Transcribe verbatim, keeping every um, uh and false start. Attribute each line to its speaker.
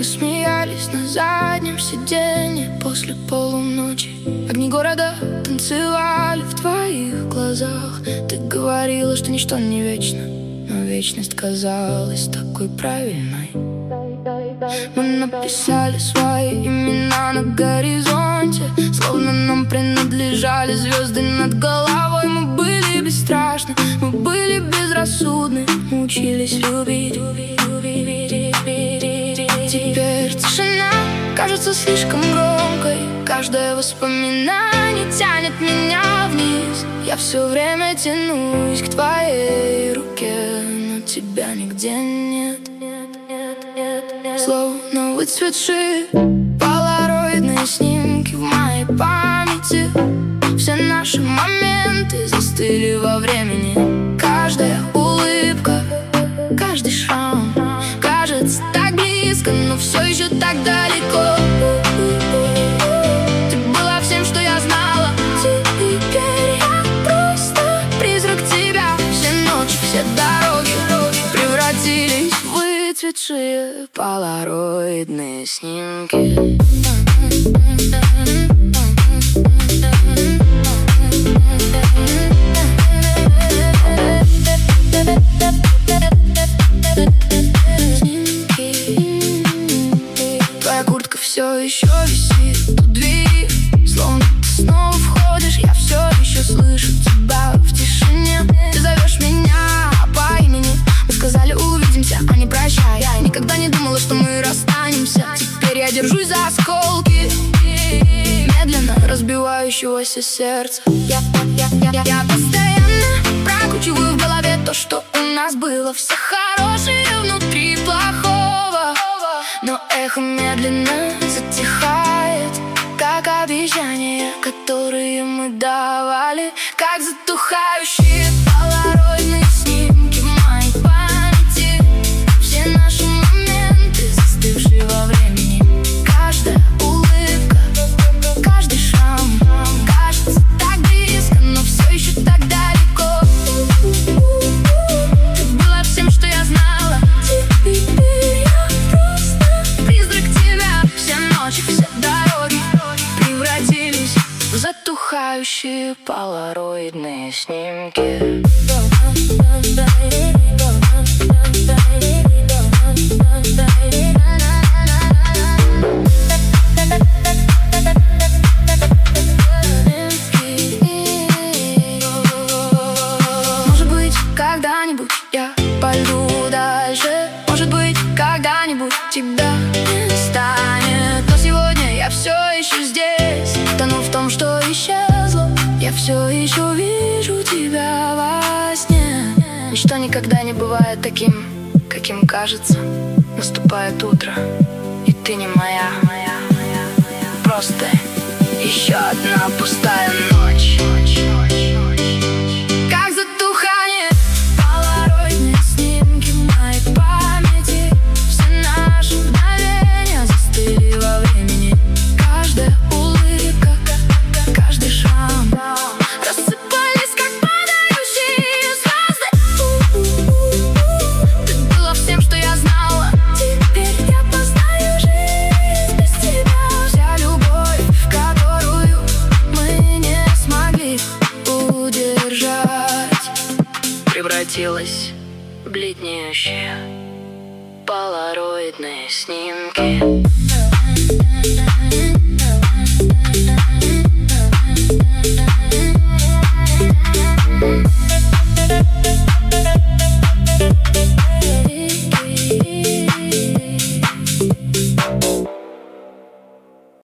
Speaker 1: смеялись на заднем сиденье после полуночи. Огни города танцевали в твоих глазах. Ты говорила, что ничто не вечно, но вечность казалась такой правильной. Мы написали свои имена на горизонте, словно нам принадлежали звезды над головой. Мы были бесстрашны, мы были безрассудны, мы учились любить. Теперь тишина кажется слишком громкой. Каждое воспоминание тянет меня вниз. Я все время тянусь к твоей руке, но тебя нигде нет. Словно выцветшие полароидные снимки в моей памяти. Все наши моменты застыли во времени. Каждая улыбка, каждый шрам кажется так близко, но все еще так далеко. Ты была всем, что я знала. Теперь я просто призрак тебя. Все ночи, все дороги превратились в выцветшие полароидные снимки. Твоя куртка все еще висит у двери, словно ты снова входишь. Я все еще слышу тебя в тишине. Ты зовешь меня по имени. Мы сказали увидимся, а не прощай. Я никогда не думала, что мы расстанемся. Теперь я держусь за осколки медленно разбивающегося сердца. Я, я, я, я, я постоянно прокручиваю в голове то, что у нас было. Все хорошее внутри плохого, но эхо медленно затихает, как обещания, которые мы давали, как затухающие полароидные снимки в моей памяти. Все наши моменты, застывшие во времени. Каждая улыбка, каждый шрам кажется так близко, но все еще так далеко. Ты была всем, что я знала. Теперь я просто призрак тебя. Все ночи, все дороги превратились в затухающие полароидные снимки. Может быть, когда-нибудь я пойду дальше. Может быть, когда-нибудь тебя не станет. Но сегодня я все еще здесь, тону в том, что исчезло. Я все еще вижу тебя во сне. Ничто никогда не бывает таким, каким кажется. Наступает утро, и ты не моя, моя, моя, моя. Просто еще одна пустая ночь. Как затухание полароидные снимки в моей памяти. Все наши мгновения застыли во времени. Каждая улыбка, каждый шрам рассыпались, как падающие звезды. Ты была всем, что я знала. Теперь я познаю жизнь без тебя. Вся любовь, которую мы не смогли удержать, превратилась в бледнеющие полароидные снимки.